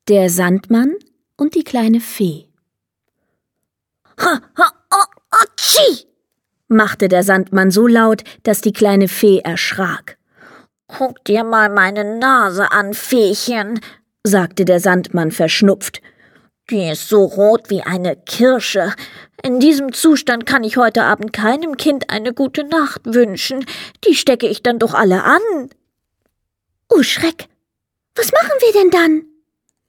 Der Sandmann und die kleine Fee. Ha, ha, oh, atschi! Machte der Sandmann so laut, dass die kleine Fee erschrak. »Guck dir mal meine Nase an, Feechen«, sagte der Sandmann verschnupft. »Die ist so rot wie eine Kirsche. In diesem Zustand kann ich heute Abend keinem Kind eine gute Nacht wünschen. Die stecke ich dann doch alle an.« »Oh Schreck! Was machen wir denn dann?«